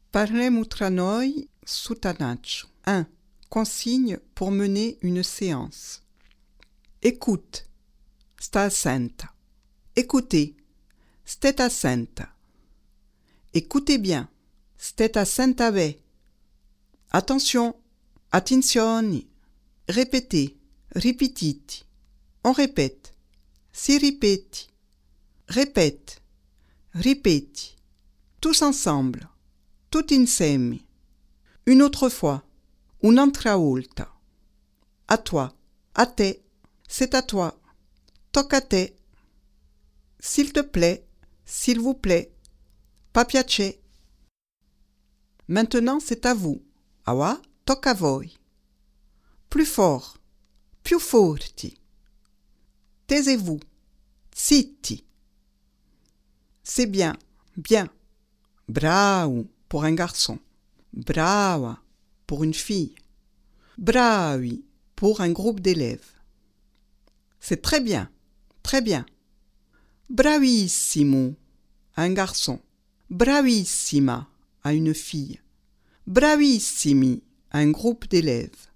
Parlem tra noi sutanaccio. 1. Consigne pour mener une séance. Écoute, sta assenta. Écoutez, stet assenta. Écoutez bien, stet assenta ve. Attention, attenzioni. Répétez, ripetiti. On répète, si ripeti. Répète, ripeti. Tous ensemble, tout insieme. Une autre fois, un'altra volta. À toi, à te, c'est à toi. Tocca a te. S'il te plaît, s'il vous plaît. Pa piace. Maintenant, c'est à vous. Awa, tocca a voi. Plus fort, più forti. Taisez-vous, zitti. C'est bien, bien. Bravo pour un garçon. Brava pour une fille. Bravi pour un groupe d'élèves. C'est très bien, très bien. Bravissimo à un garçon. Bravissima à une fille. Bravissimi à un groupe d'élèves.